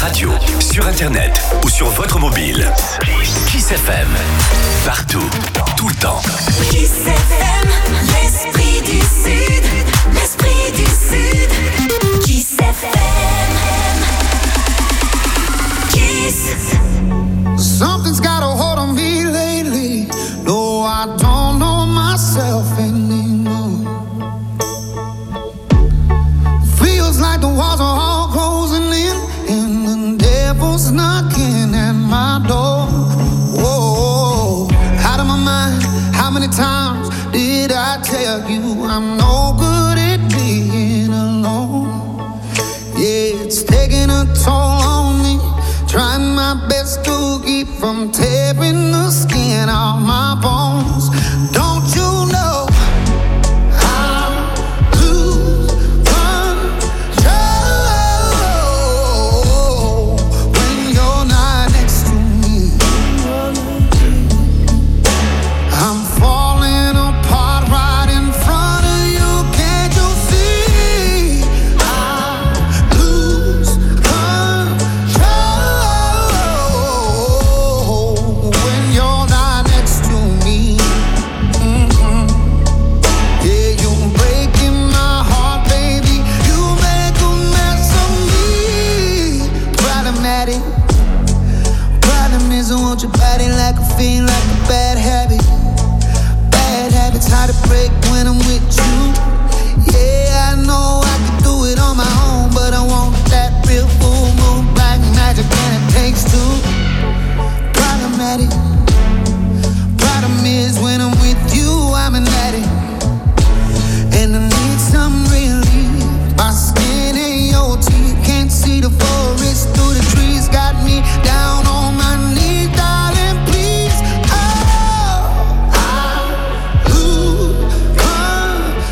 radio, sur internet ou sur votre mobile. Kiss FM. Partout, tout le temps. Kiss FM, l'esprit du Sud. L'esprit du Sud. Kiss FM. Kiss. Something's got a hold on me lately. No, I don't know myself anymore. Feels like the walls are all closing in, and the devil's knocking at my door. Whoa, out of my mind. How many times did I tell you I'm no good at being alone? Yeah, it's taking a toll on me. Trying my best to keep from tearing the skin off my bones. Don't you know I lose control when you're not next to me? I'm falling apart right in front of you. Can't you see? I lose control when you're not next to me. Yeah, you're breaking my heart, baby. You make a mess of me. Problematic. Problem is I want your body like a fiend, like a bad habit. Bad habits hard to break when I'm with you. Yeah, I know I can do it on my own, but I want that real full moon black magic, and it takes two. Problematic. Problem is when I'm with you, I'm an addict, and I need some relief. My skin and your teeth can't see the forest through the trees. Got me down on my knees, darling, please. Oh, I lose control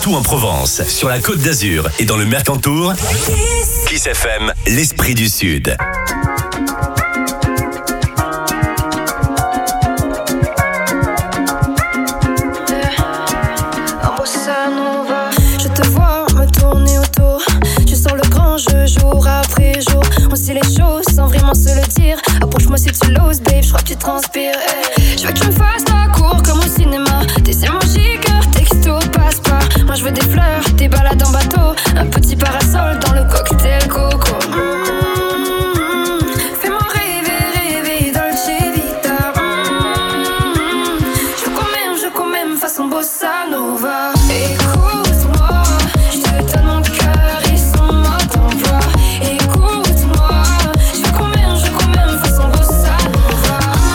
partout en Provence, sur la Côte d'Azur et dans le Mercantour. Kiss FM, l'esprit du Sud. Je te vois me tourner autour. Je sens le grand jeu jour après jour. On sait les choses sans vraiment se le dire. Approche-moi si tu l'oses, babe, je crois que tu transpires. Je veux que tu me fasses la cour comme au cinéma. Des émojis, cœur, texto, passe pas. Moi je veux des fleurs, des balades en bateau. Un petit parasol dans le cocktail coco. Fais-moi rêver, rêver, Dolce Vita. Je veux qu'on m'aime façon bossa nova. Écoute-moi, je te donne mon cœur et son mode d'emploi. Écoute-moi, je veux qu'on m'aime façon bossa nova.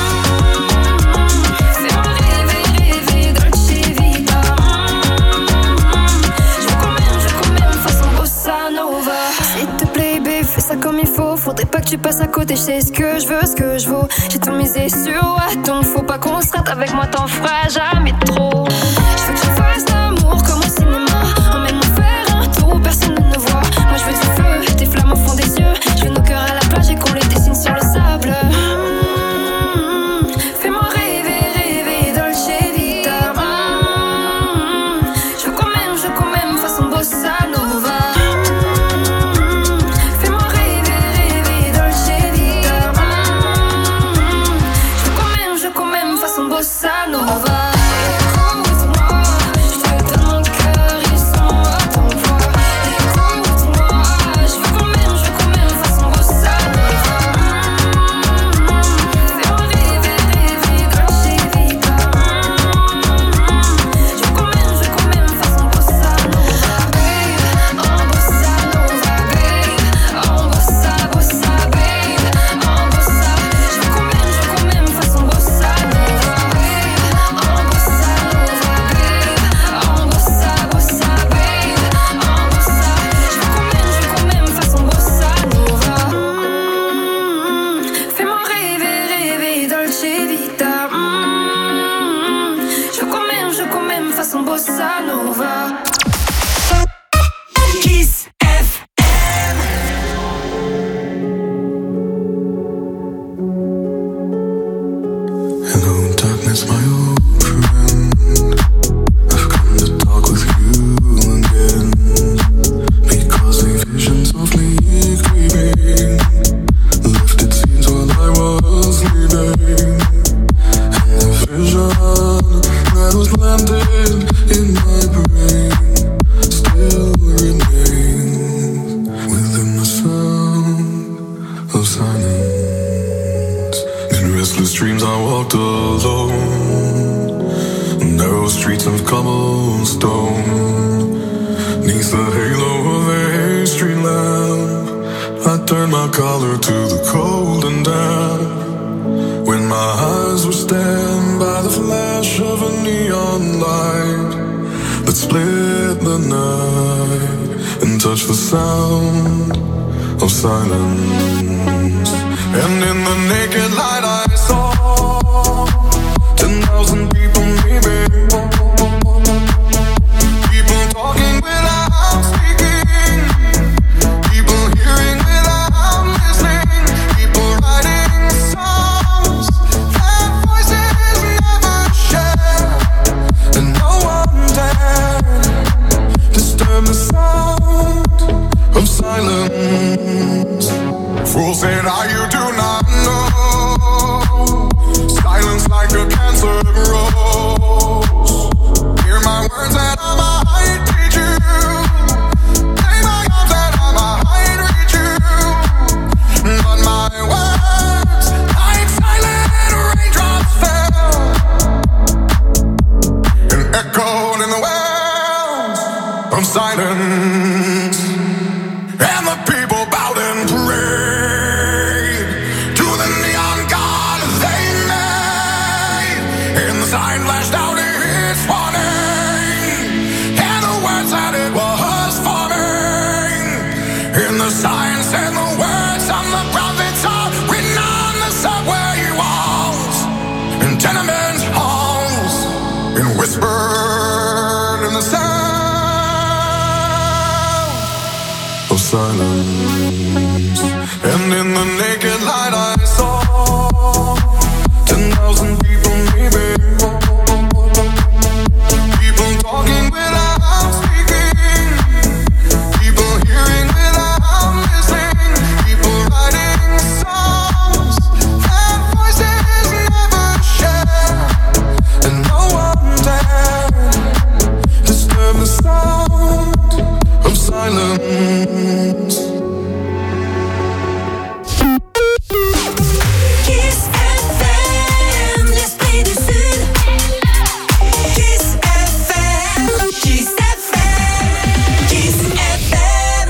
Fais-moi rêver, rêver, Dolce Vita. Je veux qu'on m'aime façon bossa nova. S'il te plaît, babe, fais ça comme il faut. Faudrait pas que tu passes à côté, je sais ce que je veux, ce que je vaux. J'ai tout misé sur moi, donc faut pas qu'on se rate. Avec moi t'en feras jamais trop. Je veux que tu fasses l'amour comme au cinéma. Emmène-nous faire un tour où personne ne nous voit. Moi je veux du feu, des flammes au fond des yeux. Je veux nos cœurs à la plage et qu'on les dessine sur le sable. Fais-moi rêver, rêver, Dolce Vita. Je veux qu'on m'aime façon bossa nova. Fais-moi rêver, rêver, Dolce Vita. Je veux qu'on m'aime façon bossa nova. Tenement halls and whispered in the sound. silence. And in the naked light I saw 10,000 people, maybe. People talking without speaking, people hearing without listening, people writing songs that voices never share, and no one dared disturb the sound of silence. Kiss FM, l'esprit du Sud. Kiss FM, Kiss FM, Kiss FM.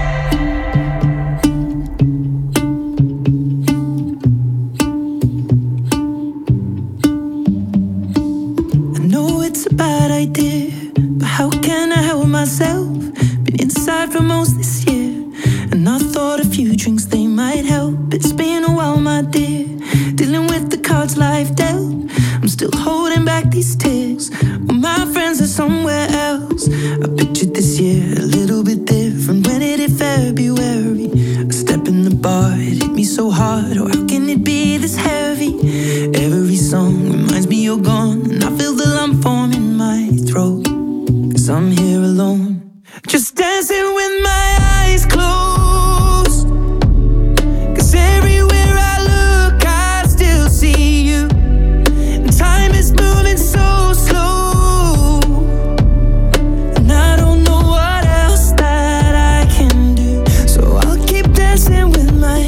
I know it's a bad idea, but how can I help myself? Been inside for most this year, and I thought a few drinks they might help. It's been a while, my dear, dealing with the cards life dealt. I'm still holding back these tears, well, my friends are somewhere else. I pictured this year a little bit different. When it hit February, a step in the bar, it hit me so hard. Oh, how can it be this heavy? Every song reminds me you're gone, and I feel the lump form in my throat, 'cause I'm here alone, just dancing with my eyes closed. 'Cause everywhere I look, I still see you. And time is moving so slow, and I don't know what else that I can do. So I'll keep dancing with my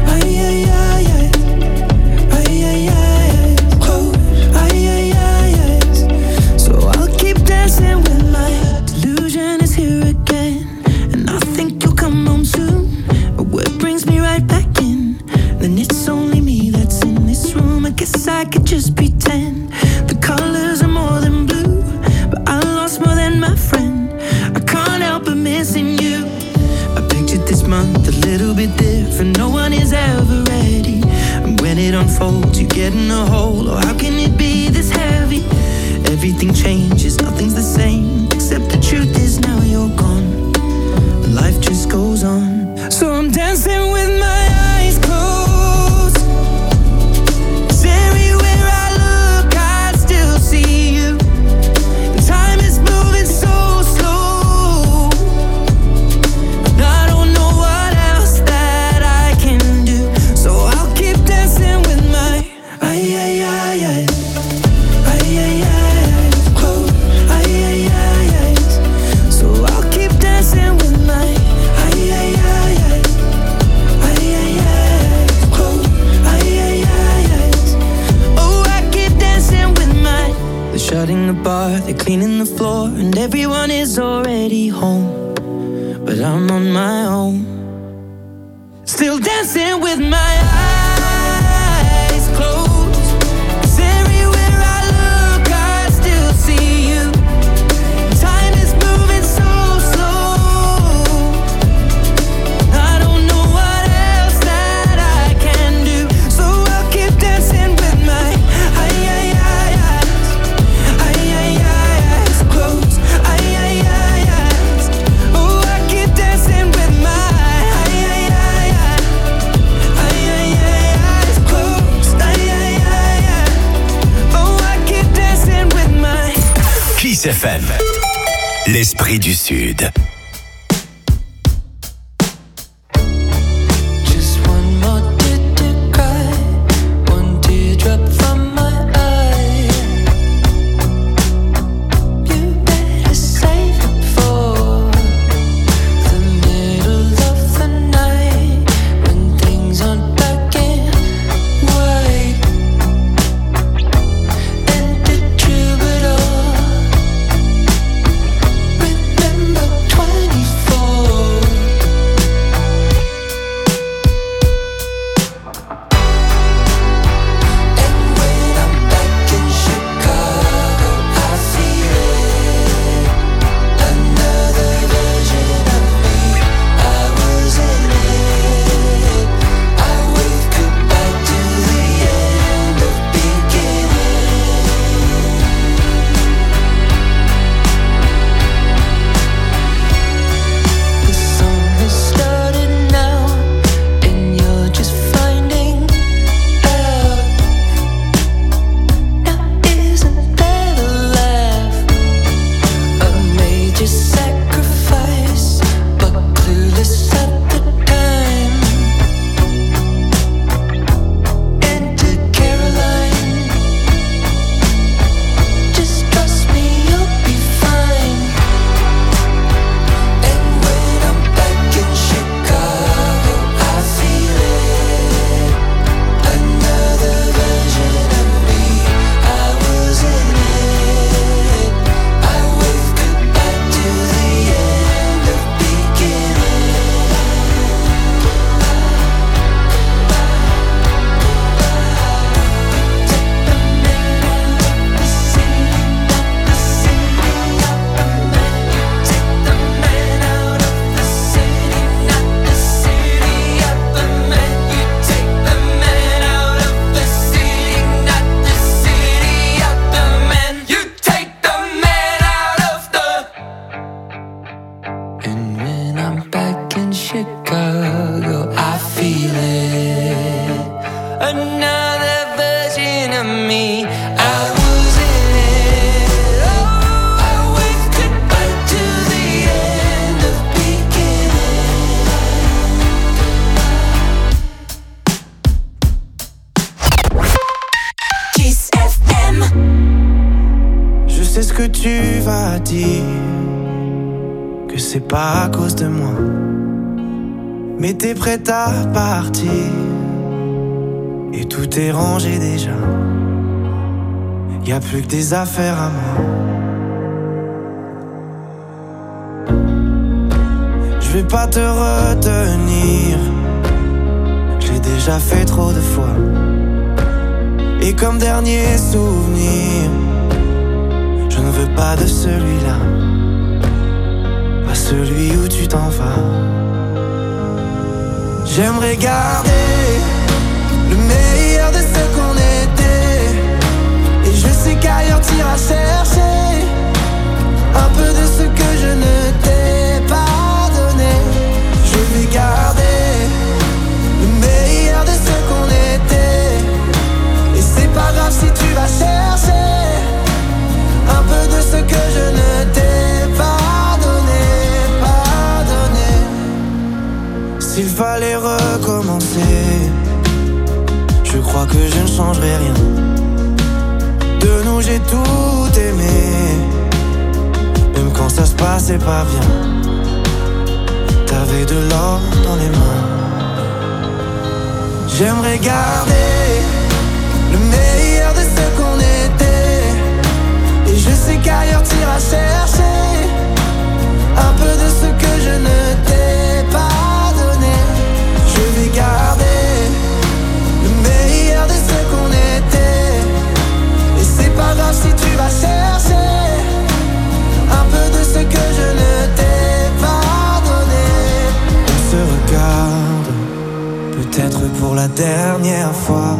closed. So I'll keep dancing with my delusion is here again, and I think you'll come home soon. But what brings me right back in? Then it's only me that's in this room. I guess I could just pretend the colors are more than blue, but I lost more than my friend. I can't help but missing you. I pictured this month a little bit different. No one is ever ready, and when it unfolds, you get in a hole. Oh, how can it be this heavy? Everything changes, nothing's the same, except the truth is now you're gone. Life just goes on. So I'm dancing with my eyes closed. 'Cause everywhere I look, I still see you. And time is moving so slow, and I don't know what else that I can do. So I'll keep dancing with my closed. So I'll keep dancing with my closed. Oh, I keep dancing with my. They're shutting the bar, they're cleaning the floor, and everyone is already home, but I'm on my own, still dancing with my eyes closed. 'Cause everywhere I look, I still see you. Time is moving so slow, I don't know what else that I can do. So I'll keep dancing with my eyes closed. Oh, I keep dancing with my eyes closed. Oh, I keep dancing with my. Kiss FM, l'esprit du Sud. Just one more tear to cry, one teardrop from my eye. You better save it for the middle of the night, when things aren't black and white. And the troubadour, remember twice. sais ce que tu vas dire, que c'est pas à cause de moi. Mais t'es prête à partir et tout est rangé déjà. Y'a plus que des affaires à moi. Je vais pas te retenir, j'ai déjà fait trop de fois. Et comme dernier souvenir, je ne veux pas de celui-là, pas celui où tu t'en vas. J'aimerais garder le meilleur de ce qu'on était, et je sais qu'ailleurs t'iras chercher un peu de ce que je ne t'ai pas donné. Je vais garder le meilleur de ce qu'on était, et c'est pas grave si tu vas chercher un peu de ce que je ne t'ai pas donné, pas donné. S'il fallait recommencer, je crois que je ne changerai rien. De nous j'ai tout aimé, même quand ça se passait pas bien. T'avais de l'or dans les mains. J'aimerais garder le meilleur de ce qu'on était, et je sais qu'ailleurs t'iras chercher un peu de ce que je ne t'ai pas donné. Je vais garder le meilleur de ce qu'on était, et c'est pas grave si tu vas chercher un peu de ce que je ne t'ai pas donné. On se regarde, peut-être pour la dernière fois,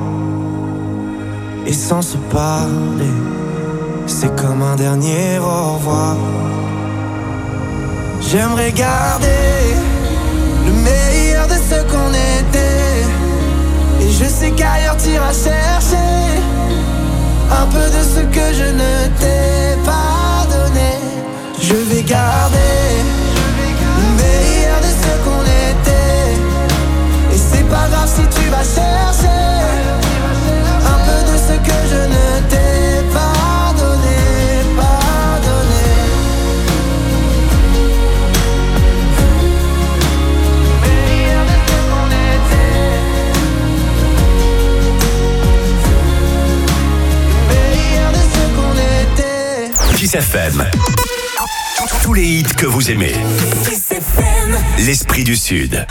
et sans se parler, c'est comme un dernier au revoir. J'aimerais garder le meilleur de ce qu'on était, et je sais qu'ailleurs t'iras chercher un peu de ce que je ne t'ai pas donné. Je vais garder le meilleur de ce qu'on était, et c'est pas grave si tu vas chercher un peu de ce que je ne t'ai pas donné, pas donné. Meilleur de ce qu'on était, meilleur de ce qu'on était. Kiss FM. Tous les hits que vous aimez. Kiss FM. L'Esprit du Sud.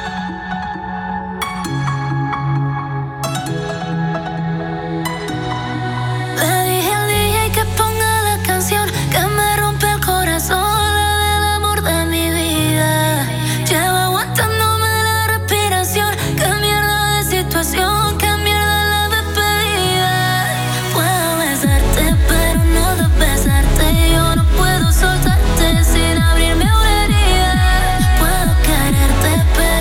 Le dije al DJ que ponga la canción que me rompe el corazón, la del amor de mi vida. Llevo aguantándome la respiración. Qué mierda de situación, qué mierda la despedida. Puedo besarte, pero no besarte. Yo no puedo soltarte sin abrirme una herida. Puedo quererte, pero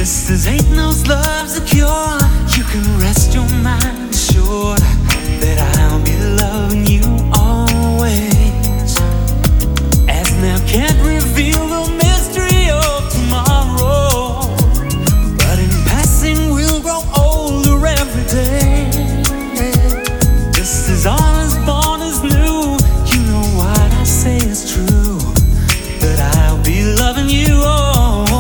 Sisters, ain't no love secure. You can rest your mind assured that I'll be loving you always. As now can't reveal the mystery of tomorrow, but in passing we'll grow older every day. This is all as born as new. You know what I say is true, that I'll be loving you always.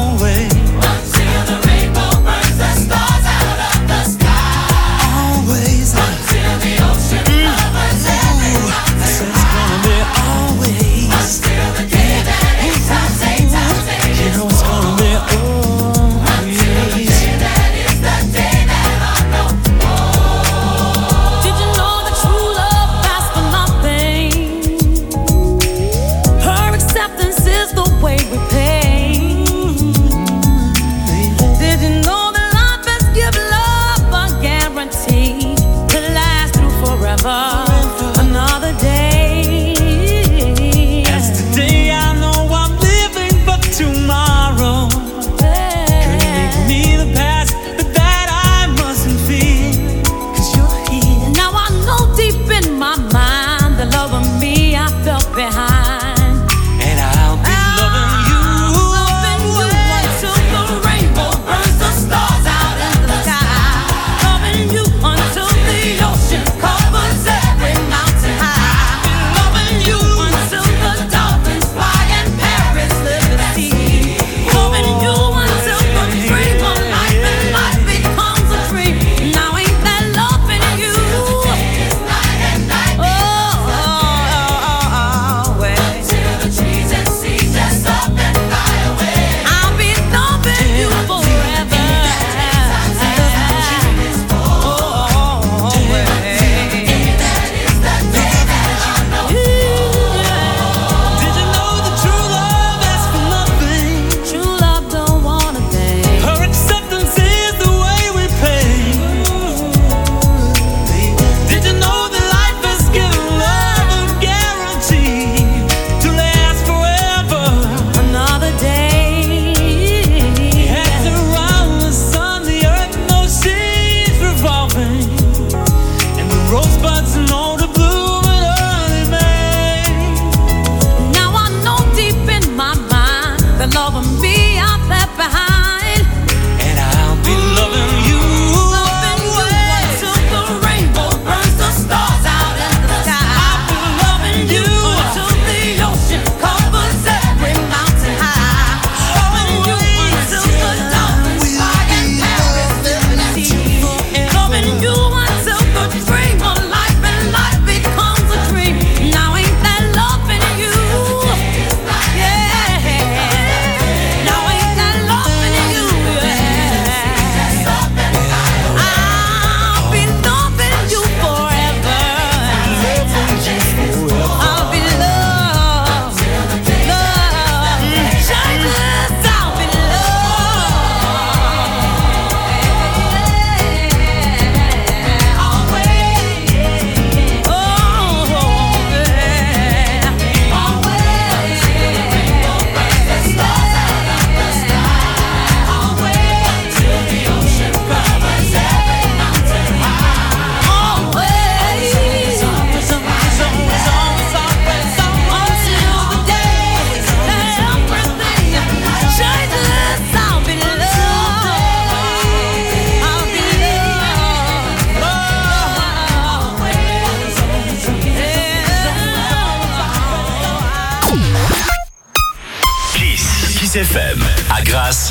FM, à Grasse,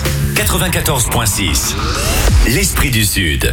94.6. L'Esprit du Sud.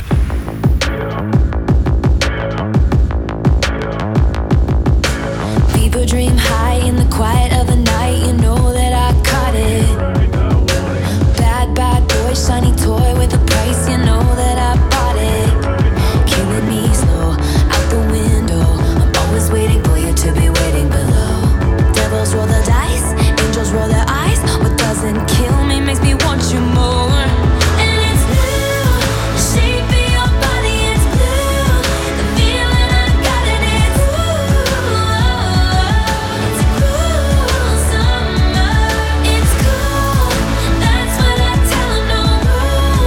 People dream high in the quiet of the night. You know that I caught it. Bad, bad boy, shiny toy with a price. You know that I bought it. Killing me slow, out the window. I'm always waiting for you to be waiting below. Devils roll the dice, angels roll their eyes. What doesn't kill me makes me want you more. And it's blue, the shape of your body is blue. The feeling I got in it's it's a cruel summer. It's cool, that's what I tell 'em, no rules.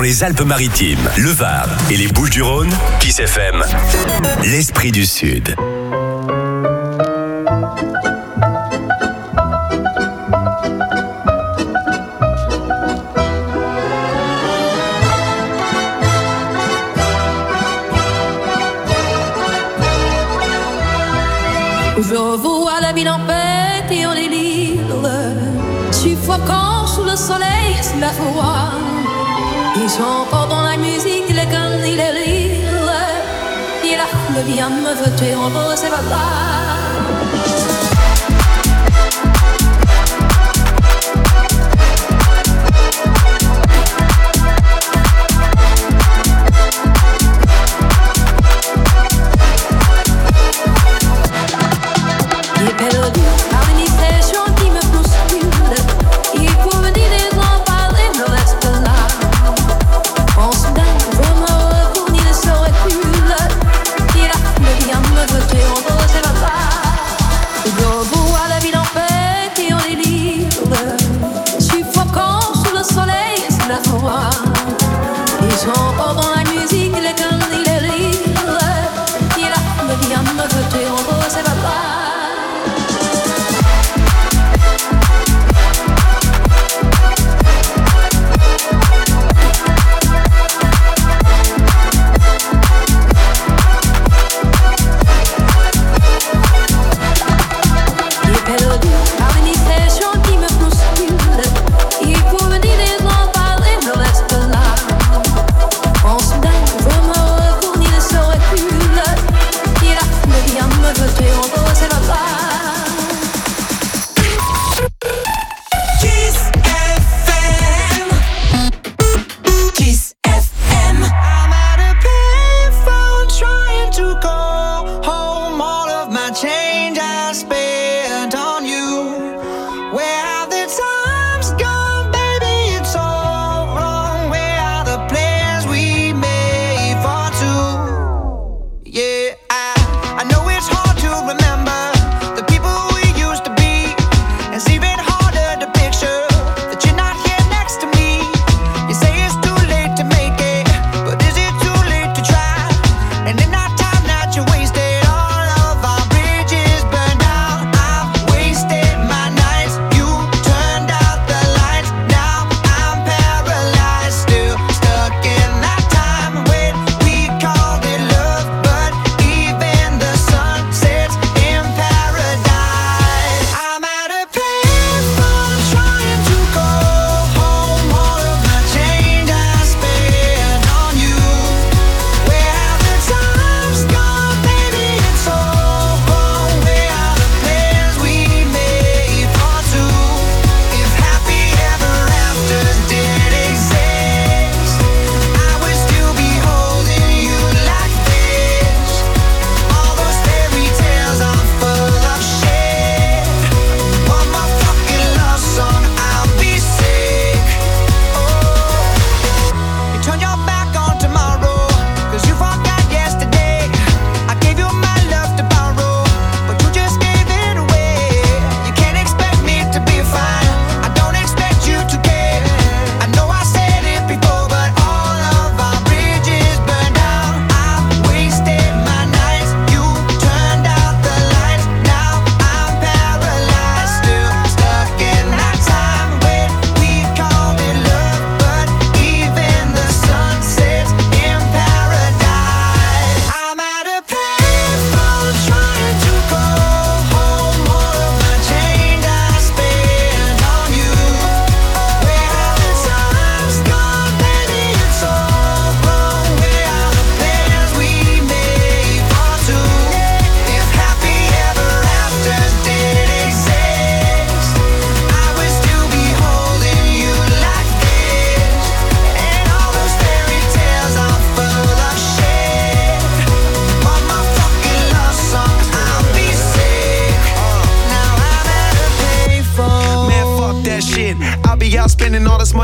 les Alpes-Maritimes, le Var et les Bouches-du-Rhône, Kiss FM, l'esprit du Sud. Je vois la ville en fête et en délire, suffocant sous le soleil, sous la foi. Ils sont encore dans la musique, les cannes et les rires. Et là, le bien me veut tuer en beau, c'est pas grave. Te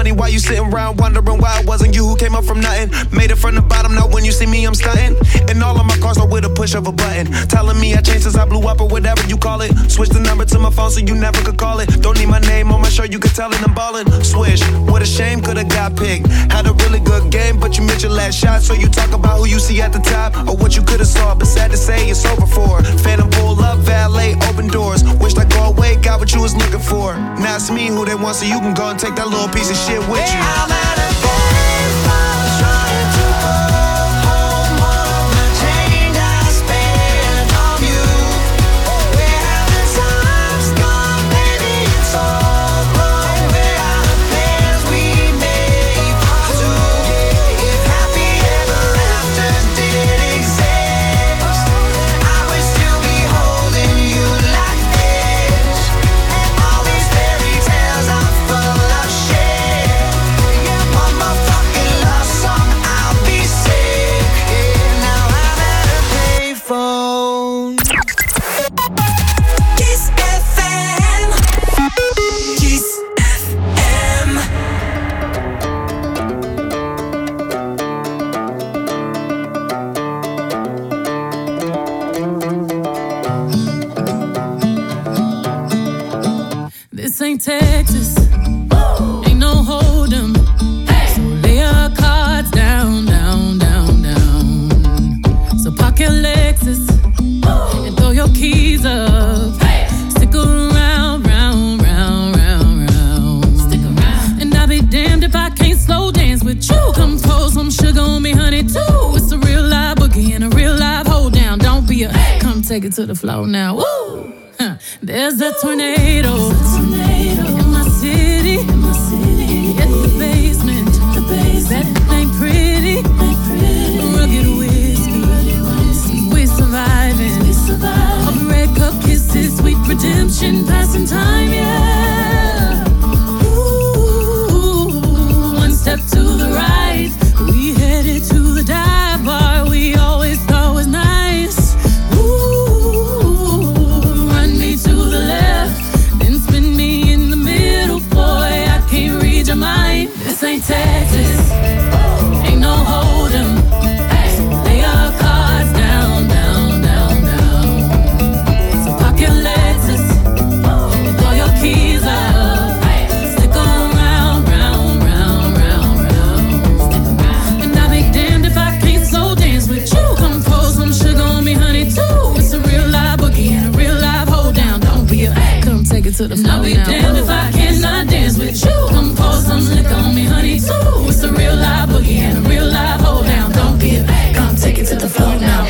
money while you sitting around wondering why it wasn't you who came up from nothing. Made it from the bottom, now when you see me, I'm stunting. And all of my cars are with a push of a button. Telling me I changed since I blew up or whatever you call it. Switch the number to my phone so you never could call it. Don't need my name on my shirt, you could tell it I'm ballin'. Swish, what a shame, could've got picked. Had a really good game, but you missed your last shot. So you talk about who you see at the top or what you could've saw. But sad to say, it's over for. Phantom pull up, valet, open doors. Wished I go away, got what you was looking for. Now it's me who they want, so you can go and take that little piece of shit with you. I'm at a baseball trying to go home. All of the change I spent on you. Where have the times gone, baby? It's all wrong. Where are the plans we made for two? If happy ever after did exist, I would still be holding you like this. And all these fairy tales are full of shit. One more fucking love song, I'll be sick. Now I'm at a payphone. Kiss FM. Kiss FM. This ain't Texas, ain't no hold'em. So lay your cards down, down, down, down. So park your Lexus and throw your keys up. Stick around, round, round, round, round. Stick around. And I'll be damned if I can't slow dance with you. Come pour some sugar on me, honey, too. It's a real live boogie and a real live hold down. Don't be a come take it to the floor now. Woo! Huh. There's a tornado in my city. At the basement. That ain't pretty. Rugged whiskey. We're surviving. All the red cup kisses, sweet redemption, passing time, yeah. Ooh, one step to the right, we headed to the dive bar we always thought was nice. Ooh, run me to the left, then spin me in the middle, boy, I can't read your mind. This ain't Texas, ain't no hold'em. Lay your cards down, down, down, down. So park your Lexus and throw your keys up. Stick around, round, round, round, round. And I'll be damned if I can't slow dance with you. Come pour some sugar on me, honey, too. It's a real live boogie and a real live hold down. Don't be a come take it to the floor now. I'll be damned if I cannot dance with you. Come pour some liquor on me, honey, too. It's a real live boogie and a real live hold down. Don't be a come take it to the floor now.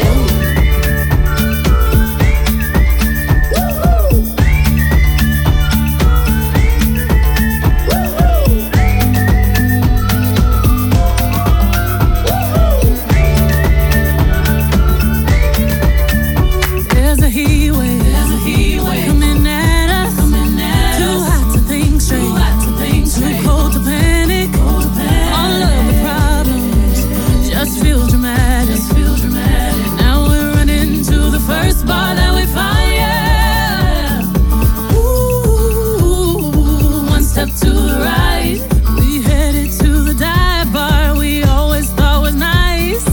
There's a heat wave coming at us. Too hot to think straight, too cold to panic. All of the problems just feel dramatic. Now we're running to the first bar that we find, yeah. Ooh, one step to the right, we headed to the dive bar we always thought was nice.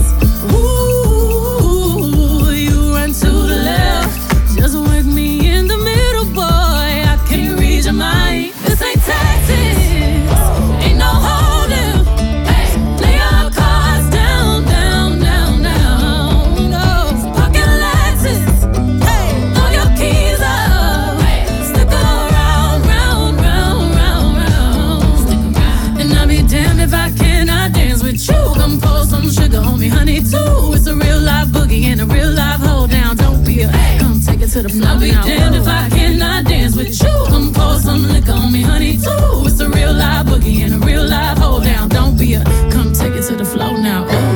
Ooh, you run to the left, just work me in the middle, boy, I can't read your mind. This ain't Texas, ain't no hold'em. Lay your cards down, down, down, down. No, park your Lexus, throw your keys up. Stick around, round, round, round, round. And I'll be damned if I cannot dance with you. Come pour some sugar on me, honey, too. It's a real live boogie and a real live hold down. Don't be a come take it to the floor. I'll be damned if I cannot dance with you. Come pour some liquor on me, honey, too. It's a real live boogie and a real live hold down. Don't be a come take it to the floor now. Ooh.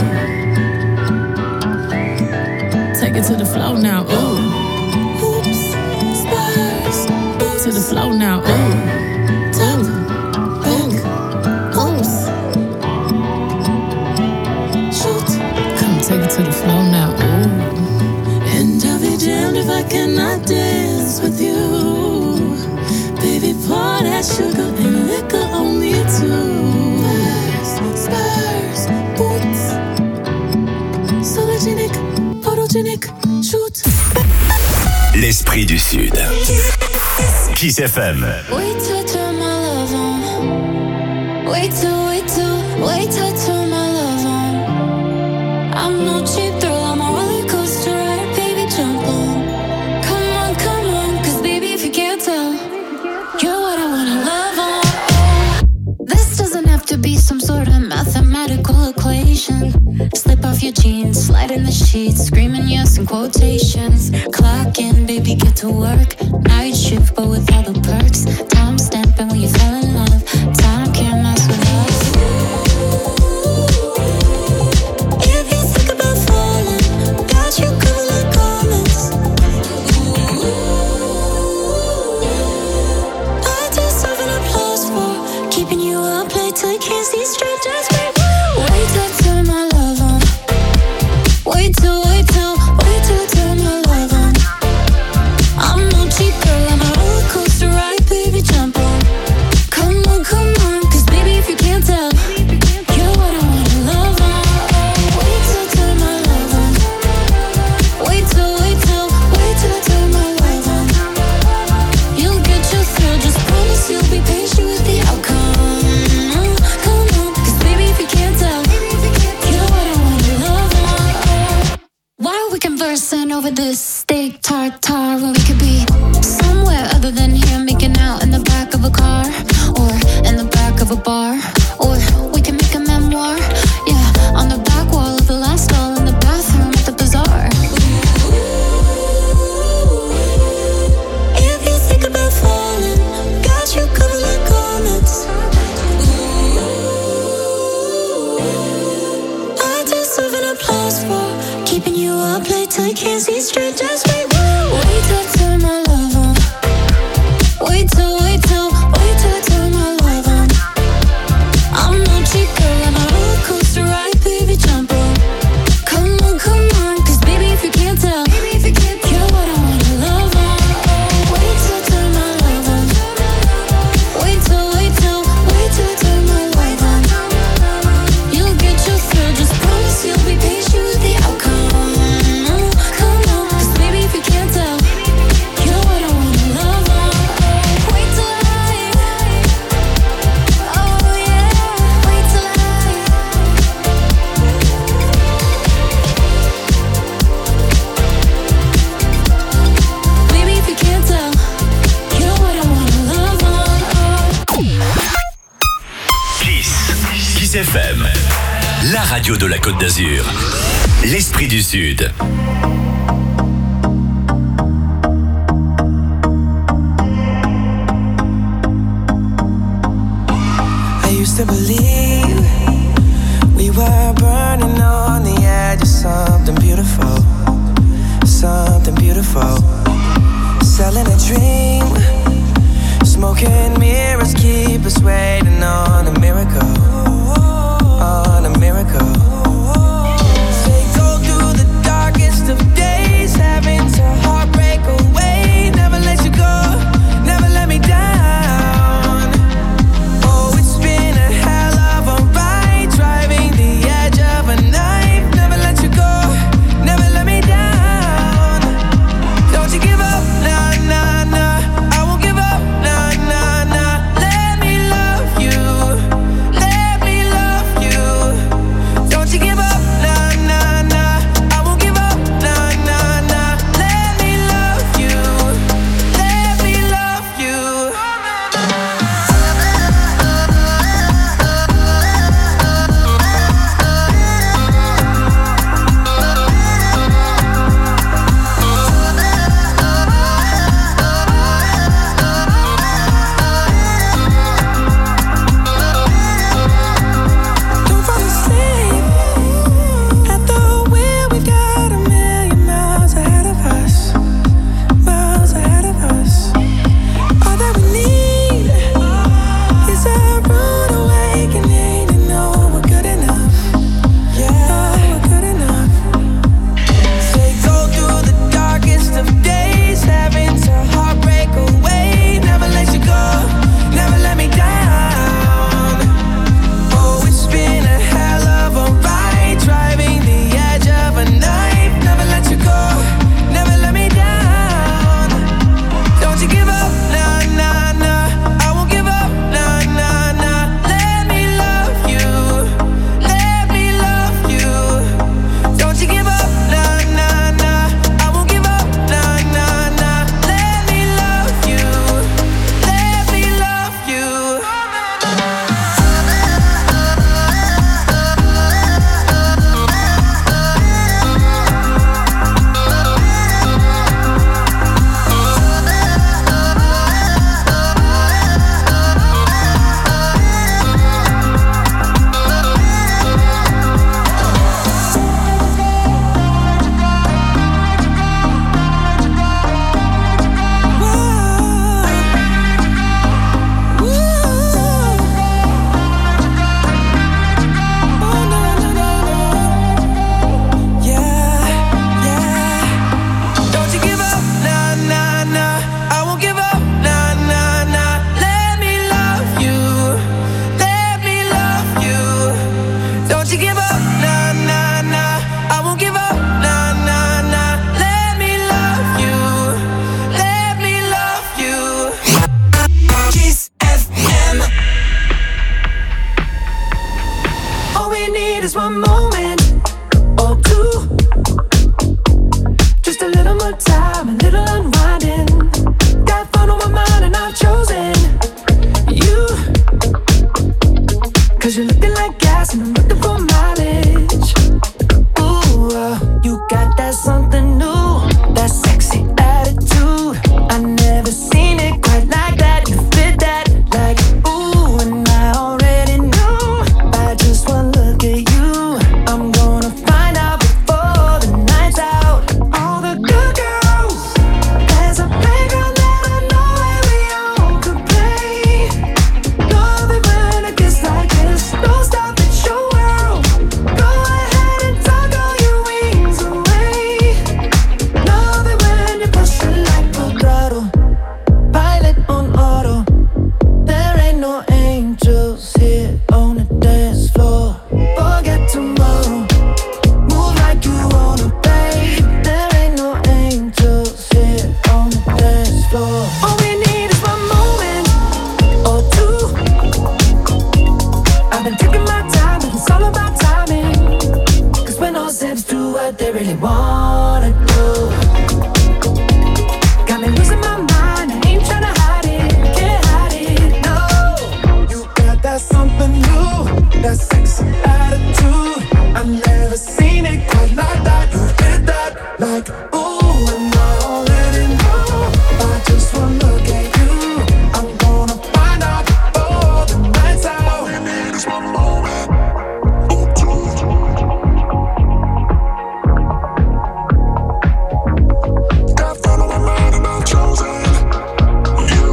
Take it to the floor now. Ooh. Oops, spurs. To the floor now. Ooh. Tap, back, oops. Shoot. Come take it to the floor now. Ooh. And I'll be damned if I cannot dance with you. Baby, pour that sugar and liquor on me too. cynic, shoot. L'esprit du Sud. Kiss FM. Wait till I turn my love on. Wait till I turn my love on. I'm no cheap thrill, I'm a roller coaster ride, baby, jump on. Come on, cause baby, if you can't tell, you're what I wanna love on. This doesn't have to be some sort of mathematical equation. Slip off your jeans, slide in the sheets, screaming yes in quotations. Clock in, baby, get to work. Night shift, but with all the perks. Time stamping when you fell in love. Time can't mess with us. If you think about falling, got you covered like garments. I deserve an applause for keeping you up late till you can't see straight. Just wait till I turn my love on. Wait till I turn my love on. I'm no cheap girl, I'm a roller coaster ride, baby, jump on. Come on, cause baby, if you can't tell, you're what I wanna love on. Wait till I turn my love on. Wait till I turn my love on. You'll get your thrill, just promise you'll be patient with the outcome. Come on, cause baby, if you can't tell, you're what I wanna love on. Why are we conversing over this steak tartare when we could be somewhere other than here, making out in the back of a car or in the back of a bar, or we can make a memoir, yeah, on the back wall of the last stall in the bathroom at the bazaar. If you think about falling, got you covered like garments. I deserve an applause for keeping you up late till you can't see straight. Just wait till I turn my love on. Wait till I turn my love on. I'm no cheap girl, I'm a roller coaster ride, baby, jump on. Come on, cause baby, if you can't tell, you're what I wanna love on. Wait till I turn my love on. Wait till I turn my love on. You'll get your thrill, just promise you'll be patient with the outcome. Come on, cause baby, if you can't tell, you're what I wanna love on. Wait till oh yeah, wait till baby, if you can't tell, you're what I wanna love on. Kiss FM. La radio de la Côte d'Azur. L'esprit du Sud. I used to believe we were burning on the edge of something beautiful, something beautiful. Selling a dream, smoking mirrors keep us waiting on a miracle, on a miracle. They go through the darkest of days, having to heartbreak away. Never let you go, never let me down. Oh, it's been a hell what they really wanna do. Got me losing my mind, I ain't tryna hide it, can't hide it, no. You got that something new, that sexy attitude. I've never seen it quite like that. You hit that like ooh, and I already know. If I just one look at you, I'm gonna find out before the night's out. All you need is one moment. Got fun on my mind and I've chosen you.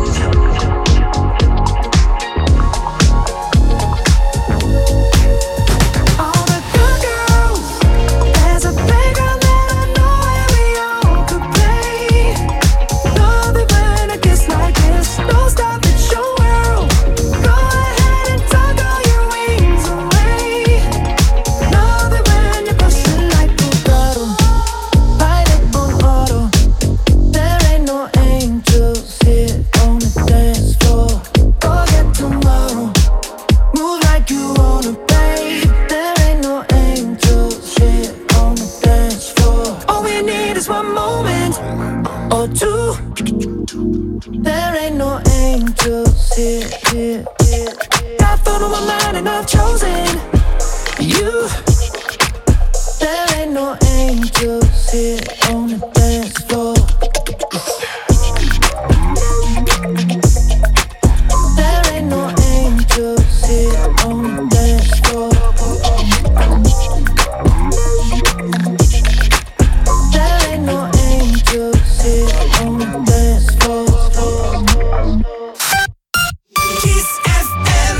All the good girls, there's a playground that I know where we all could play. Love it when it gets like this, don't stop, it's your world. Go ahead and tuck all your wings away. Love it when you're pushing like Bugatti, pineapple auto. There ain't no angels here on the dance floor. Forget tomorrow, move like you wanna, babe. There ain't no angels here on the dance floor. All we need is one moment or two. There ain't no angels here. Got thought on my mind and I've chosen you. There ain't no angels here on the dance floor. There ain't no angels here on the dance floor. There ain't no angels here on the dance floor. Kiss FM.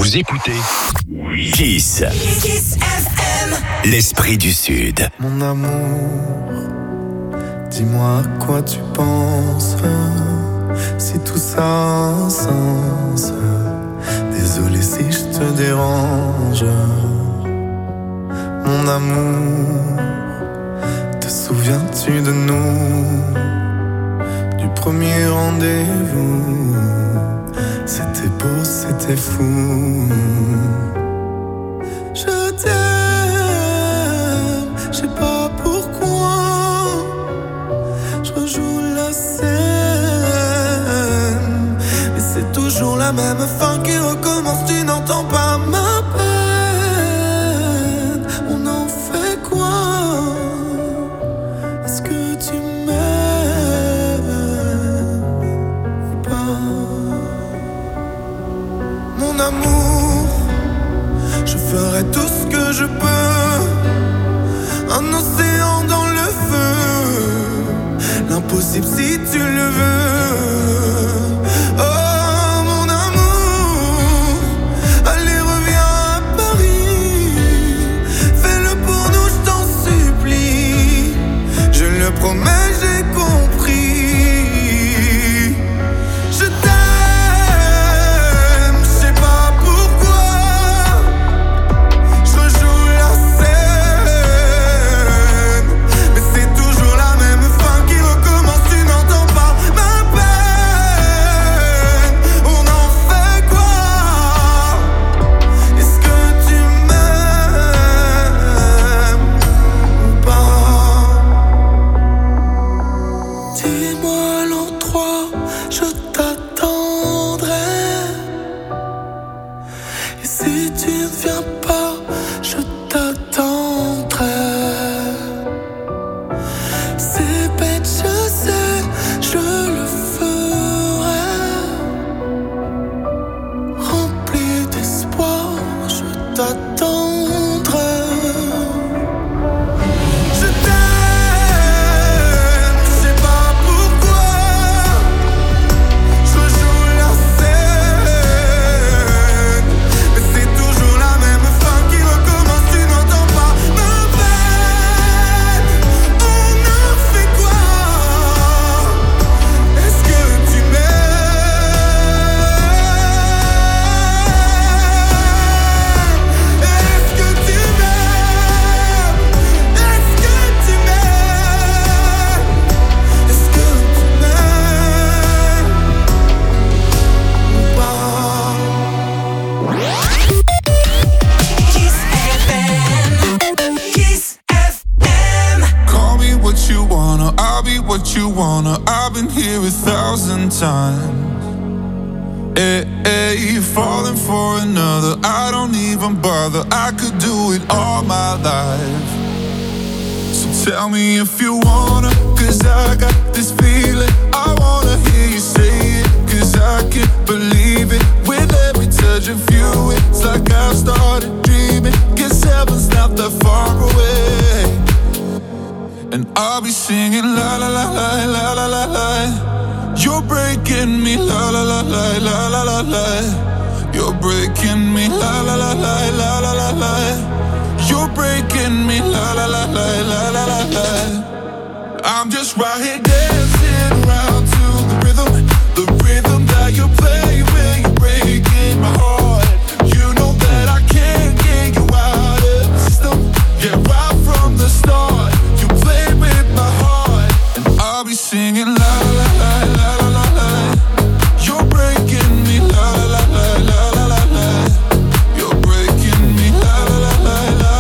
Vous écoutez Kiss. Kiss FM. L'esprit du Sud. Mon amour, dis-moi à quoi tu penses. Si tout ça a un sens. Désolé si je te dérange. Mon amour, te souviens-tu de nous? Du premier rendez-vous. C'était beau, c'était fou. Je t'aime, je sais pas pourquoi. Je rejoue la scène, mais c'est toujours la même fin qui recommence. Tu n'entends pas ma peine. On en fait quoi? Est-ce que tu m'aimes ou pas? Mon amour, je ferai tout ce que je peux. Un océan dans le feu, l'impossible si tu le veux. Oh mon amour, allez reviens à Paris. Fais-le pour nous, je t'en supplie. Je le promets, j'ai compris. Je t'aime. Tell me if you wanna, cause I got this feeling. I wanna hear you say it, cause I can't believe it. With every touch of you, it's like I've started dreaming. Guess heaven's not that far away. And I'll be singing la la la la la la la la. You're breaking me la la la la la la la la. You're breaking me la la la la la la la la. You're breaking me, la la la la la la la la. I'm just right here dancing around to the rhythm that you play when you're breaking my heart. You know that I can't get you out of the system. Yeah, right from the start, you played with my heart, and I'll be singing la la la la la la la. You're breaking me, la la la la la la la. You're breaking me, la la la la la.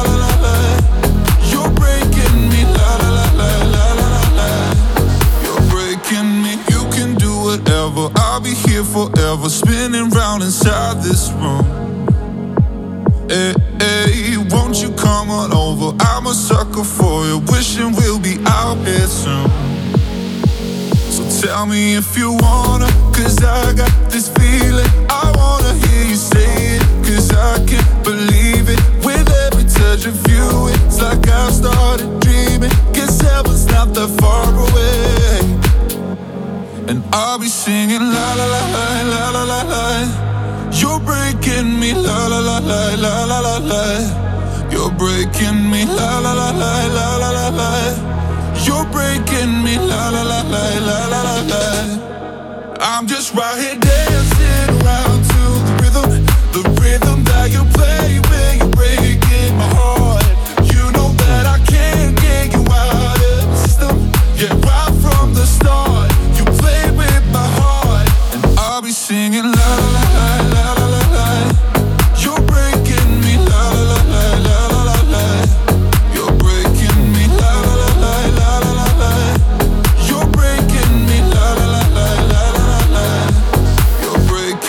I'll be here forever, spinning round inside this room. Hey, hey, won't you come on over? I'm a sucker for you, wishing we'll be out here soon. So tell me if you wanna, cause I got this feeling. I wanna hear you say it, cause I can't believe it. With every touch of you, it's like I've started dreaming. Guess heaven's not that far away. And I'll be singing la la la la la la la la. You're breaking me, la la la la la la la la. You're breaking me, la la la la la la la la. You're breaking me, la la la la la la la la. I'm just right here dancing around to the rhythm that you play when you're breaking my heart. You know that I can't get you out of the system. Yeah, right from the start, you play with my heart, and I'll be singing la la la la.